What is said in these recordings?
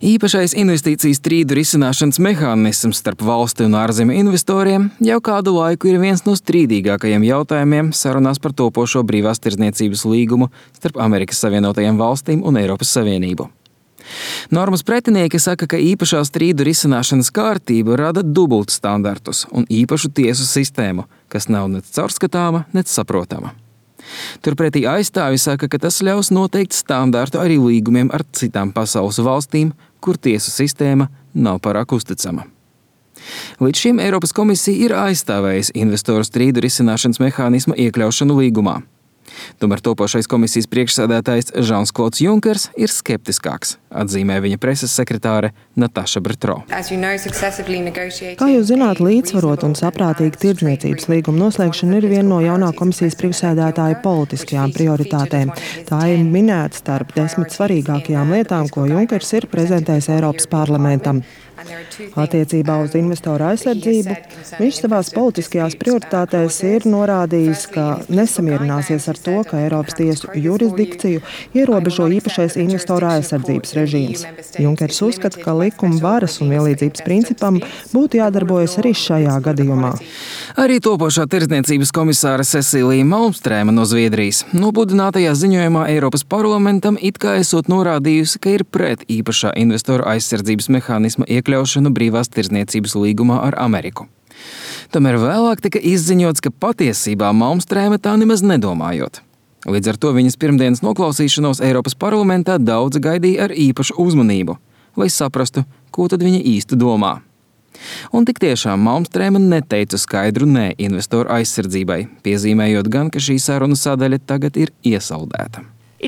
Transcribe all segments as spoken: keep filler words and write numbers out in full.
Īpašais investīciju strīdu risināšanas mehānisms starp valsti un ārzemju investoriem jau kādu laiku ir viens no strīdīgākajiem jautājumiem sarunās par topošo brīvās tirdzniecības līgumu starp Amerikas Savienotajām valstīm un Eiropas Savienību. Normas pretinieki saka, ka īpašā strīdu risināšanas kārtība rada dubultstandartus un īpašu tiesu sistēmu, kas nav nec caurskatāma, nec saprotama. Turpretī aizstāvji saka, ka tas ļaus noteikt standartu arī līgumiem ar citām pasaules valstīm, kur tiesu sistēma nav pārāk uzticama. Līdz šim Eiropas komisija ir aizstāvējusi investoru strīdu risināšanas mehānisma iekļaušanu līgumā. Tomēr topošais komisijas priekšsēdētājs Žans-Klods Junkers ir skeptiskāks, atzīmē viņa preses sekretāre Nataša Bertro. Kā jūs zināt, līdzsvarot un saprātīgi tirdzniecības līguma noslēgšana ir viena no jaunā komisijas priekšsēdētāja politiskajām prioritātēm. Tā ir minēta starp desmit svarīgākajām lietām, ko Junkers ir prezentējis Eiropas parlamentam. Attiecībā uz investoru aizsardzību viņš savās politiskajās prioritātēs ir norādījis, ka nesamierināsies ar to, ka Eiropas tiesu jurisdikciju ierobežo īpašais investoru aizsardzības režīms. Junkers uzskata, ka likuma varas un vienlīdzības principam būtu jādarbojas arī šajā gadījumā. Arī topošā tirdzniecības komisāre Cecīlija Malmstrēma no Zviedrijas nobudinātajā ziņojumā Eiropas parlamentam it kā esot norādījusi, ka ir pret īpašā investoru aizsardzības mehānisma iekļaušanu brīvās tirdzniecības līgumā ar Ameriku. Tomēr vēlāk tika izziņots, ka patiesībā Malmstrēma tā nemaz nedomājot. Līdz ar to viņas pirmdienas noklausīšanos Eiropas parlamentā daudzi gaidīja ar īpašu uzmanību, lai saprastu, ko tad viņa īsti domā. Un tik tiešām Malmstrēma neteica skaidru nē investoru aizsardzībai, piezīmējot gan, ka šī sarunu sadaļa tagad ir iesaldēta.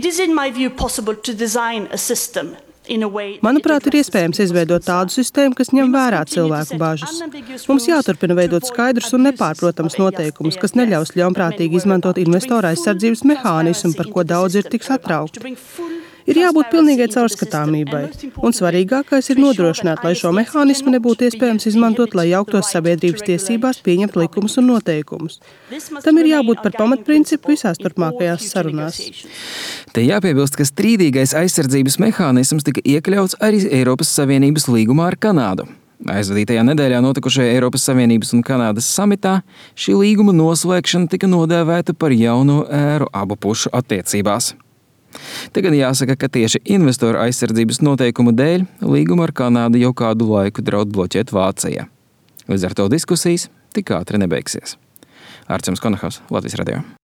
Manuprāt, ir iespējams izveidot tādu sistēmu, kas ņem vērā cilvēku bažas. Mums jāturpina veidot skaidrus un nepārprotams noteikumus, kas neļaus ļaunprātīgi izmantot investoru aizsardzības mehānismu, par ko daudz ir tik satraukti. Ir jābūt pilnīgai caurskatāmībai, un svarīgākais ir nodrošināt, lai šo mehānismu nebūtu iespējams izmantot, lai jauktos sabiedrības tiesībās pieņemt likumus un noteikumus. Tam ir jābūt par pamatprincipu visās turpmākajās sarunās. Te jāpiebilst, ka strīdīgais aizsardzības mehānisms tika iekļauts arī Eiropas Savienības līgumā ar Kanādu. Aizvadītajā nedēļā notikušajā Eiropas Savienības un Kanādas samitā šī līguma noslēgšana tika nodēvēta par jauno ēru abu pušu attiecībās. Te gan jāsaka, ka tieši investoru aizsardzības noteikumu dēļ līgumu ar Kanādu jau kādu laiku draud bloķēt Vācija. Līdz ar to diskusijas tik ātri nebeigsies. Arčuns Konahaus, Latvijas radio.